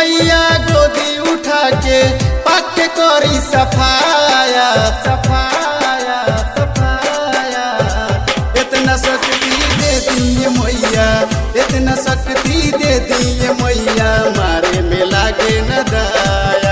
मैया गोदी उठा के पाके करी सफाया सफाया सफाया। इतना शक्ति दे दिए मैया, इतना शक्ति दे दिए मैया, मारे में लागे न दाया।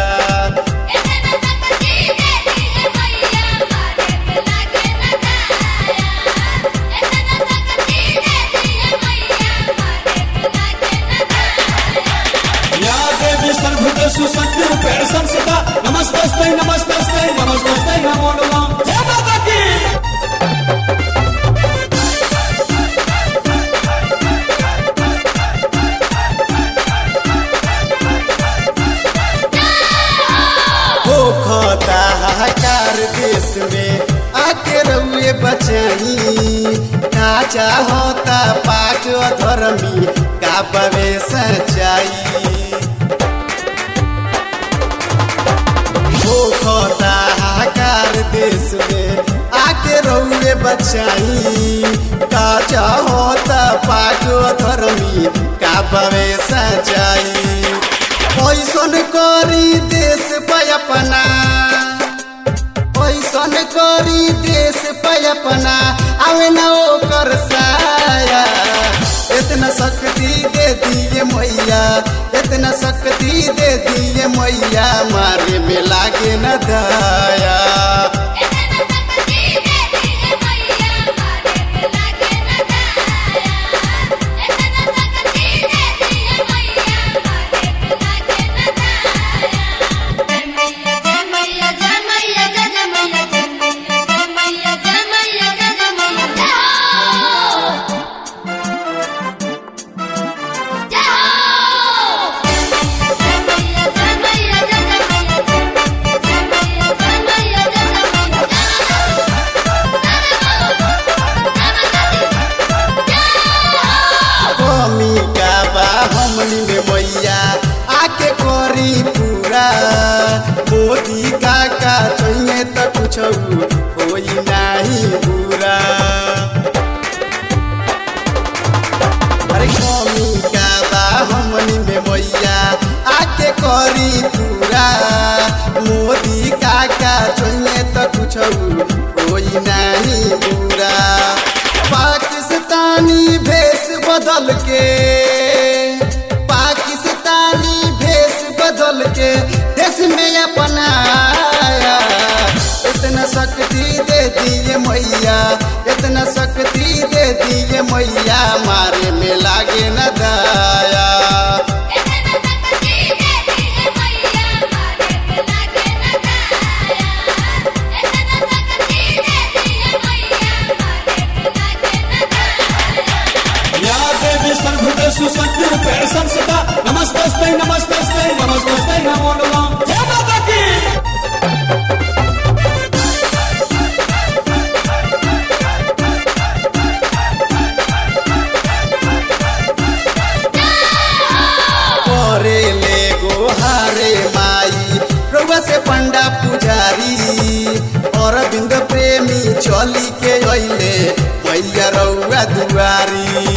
नमस्ते नमस्ते नमस्ते नमो नमः। जय माता की। हो खोता हाहाकार देश में आके रहुए बचाई, का चाहता पाक धर्मी का बवे सच्चाई। खोता हाहाकार देश में आके रहुए बचाई, का चाहता पाक धर्मी का बवे सच्चाई। पैसन करी देश पे अपना, पैसन करी देश पे अपना, आवे न ओकर साया। इतना शक्ति दे दिए मैया, इतना शक्ति दे दिए मैया, मारे में लागे न दाया। हमनी में मैया आके करी पूरा, मोदी काका चाहिए तो कुछ होई नहीं बुरा। अरे कमी का बा हमनी में मैया आके करी पूरा, मोदी काका चाहिए तो कुछ होई नहीं बुरा। पाकिस्तानी भेष बदल के, पाकिस्तानी भेष बदल के देश में अपनाया। इतना शक्ति दे दिए मैया, इतना शक्ति दे दिए मैया, मारे में लागे न दाया। नमस्ते नमस्ते नमस्ते नमो नमः। जय माता की। करे ले गोहारे माई रउआ से पंडा पुजारी, और बिंद प्रेमी चली के अइले मैया रउआ दुआरी।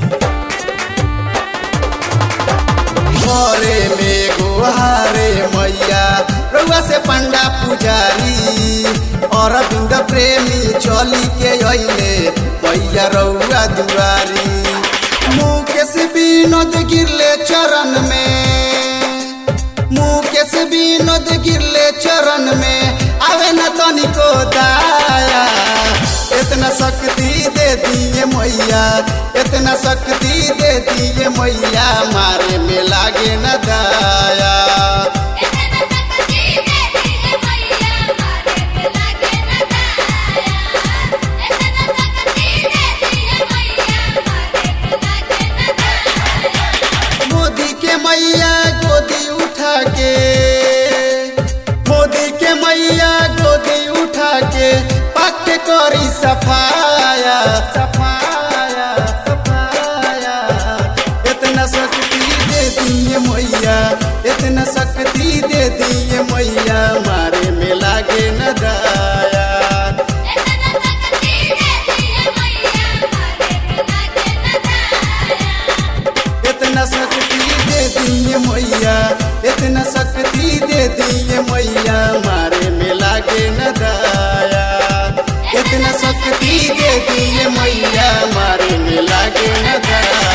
करे ले गोहारे मैया रउआ से पंडा पुजारी, और बिंद प्रेमी चली के अइले मैया रउआ दुआरी। मुकेश विनोद गिरले चरण में, मुकेश विनोद गिरले चरण में, आवे न तनिको दाया। इतना शक्ति दे दिए मैया, इतना शक्ति दे दिए मैया, मारे में लागे न दाया। मोदी के मैया गोदी उठा के, मोदी के मैया गोदी उठा के पाके करी सफाया सफाया सफाया। इतना शक्ति दे दिए मैया, शक्ति दे दिए मैया मारे में लागे न दाया।